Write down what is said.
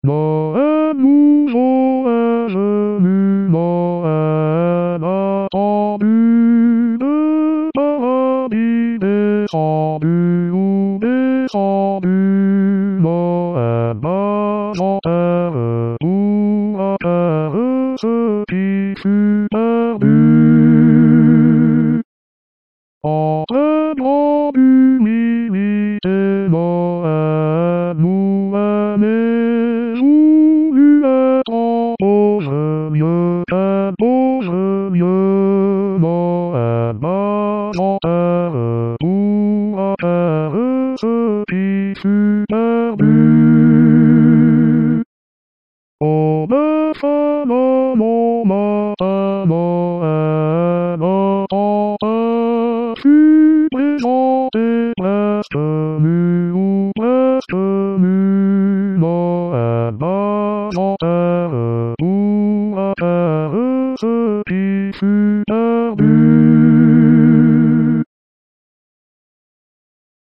Noël nous aurait venu, Noël attendu, le paradis descendu ou descendu, Noël majoritaire pour la terre ce qui fut perdu. En très grande humilité, Noël nous aimait, voulut être en beau mieux, quel beau mieux, Noël majoritaire pour la terre ce qui fut perdu. Au beffalon au matin, Noël fut présenté presque nu ou presque nu, Noël majoritaire pour la terre ce qui fut perdu.